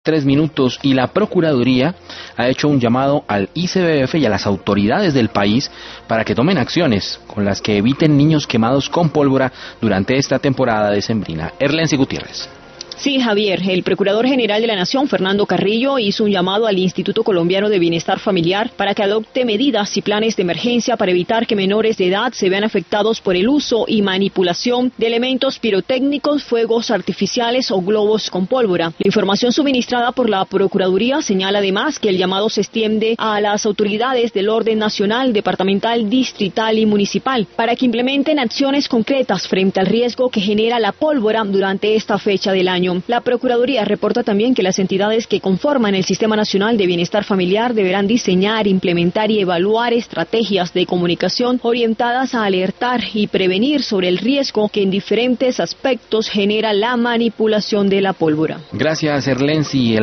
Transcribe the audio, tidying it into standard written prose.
6:03 y la Procuraduría ha hecho un llamado al ICBF y a las autoridades del país para que tomen acciones con las que eviten niños quemados con pólvora durante esta temporada decembrina. Erlensi Gutiérrez. Sí, Javier, el Procurador General de la Nación, Fernando Carrillo, hizo un llamado al Instituto Colombiano de Bienestar Familiar para que adopte medidas y planes de emergencia para evitar que menores de edad se vean afectados por el uso y manipulación de elementos pirotécnicos, fuegos artificiales o globos con pólvora. La información suministrada por la Procuraduría señala además que el llamado se extiende a las autoridades del orden nacional, departamental, distrital y municipal para que implementen acciones concretas frente al riesgo que genera la pólvora durante esta fecha del año. La Procuraduría reporta también que las entidades que conforman el Sistema Nacional de Bienestar Familiar deberán diseñar, implementar y evaluar estrategias de comunicación orientadas a alertar y prevenir sobre el riesgo que en diferentes aspectos genera la manipulación de la pólvora. Gracias, Erlensi.